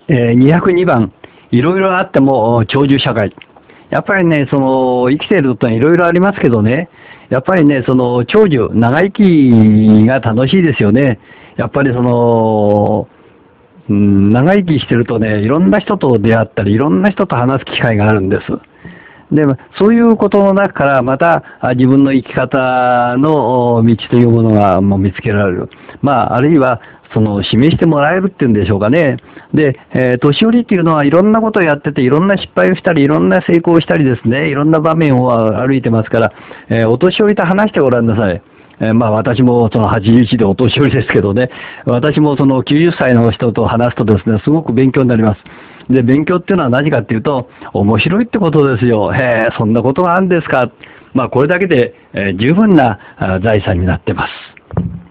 202番、いろいろあっても長寿社会。やっぱりね、生きているといろいろありますけどね、やっぱりね、長寿、長生きが楽しいですよね。やっぱり長生きしてるとね、いろんな人と出会ったり、いろんな人と話す機会があるんです。で、そういうことの中から、また自分の生き方の道というものが見つけられる。あるいは、示してもらえるっていうんでしょうかね。で、年寄りっていうのはいろんなことをやってて、いろんな失敗をしたり、いろんな成功をしたりですね、いろんな場面を歩いてますから、お年寄りと話してごらんなさい。私も81でお年寄りですけどね、私も90歳の人と話すとですね、すごく勉強になります。で、勉強っていうのは何かっていうと、面白いってことですよ。へえ、そんなことがあるんですか。これだけで、十分な財産になってます。